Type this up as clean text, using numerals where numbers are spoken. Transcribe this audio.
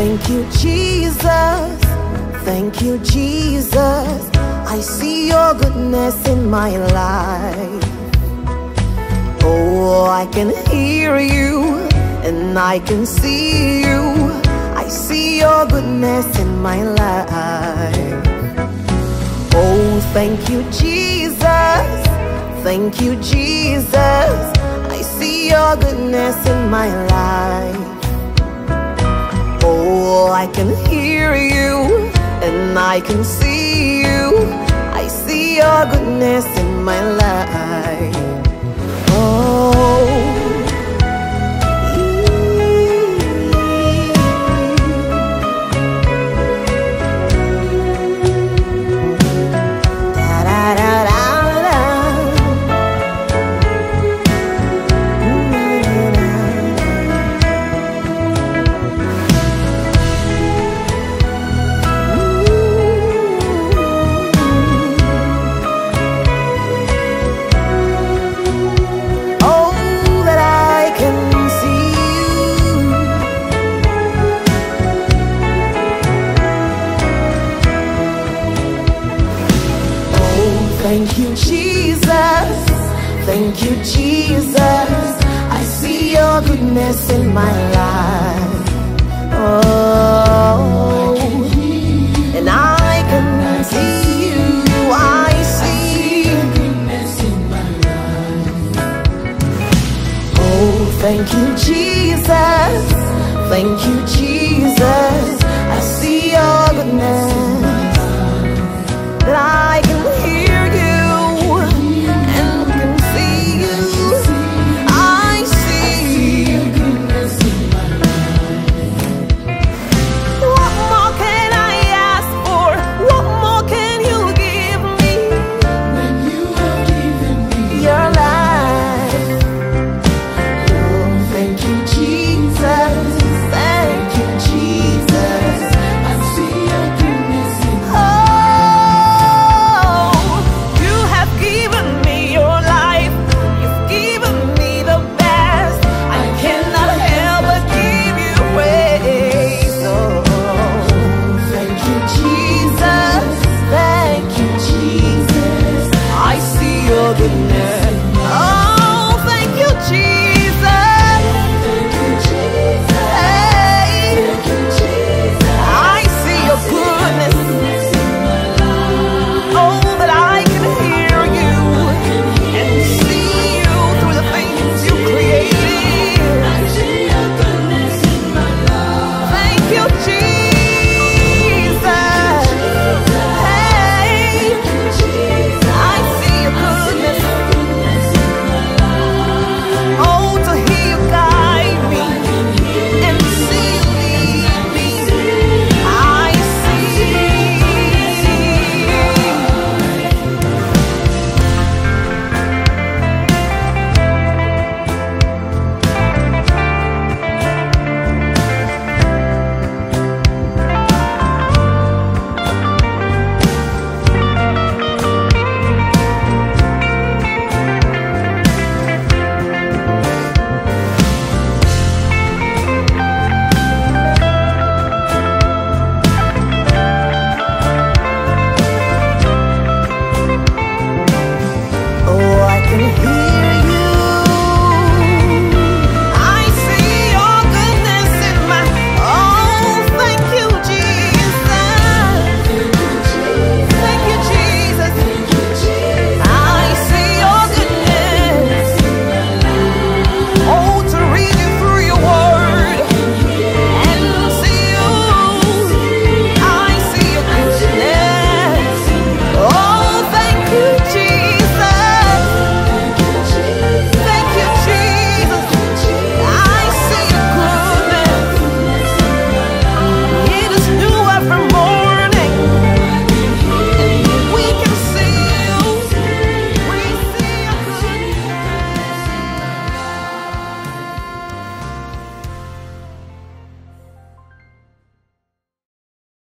thank you, Jesus. Thank you, Jesus. I see your goodness in my life. Oh, I can hear you and I can see you. I see your goodness in my life. Oh, thank you, Jesus. Thank you, Jesus. I see your goodness in my life. Oh, I can hear you and I can see you. I see your goodness in my life. Oh, da da da da. Thank you, Jesus. Thank you, Jesus. I see your goodness in my life. Oh, and I can see you. I see your goodness in my life. Oh, thank you, Jesus. Thank you, Jesus. I see your goodness that I can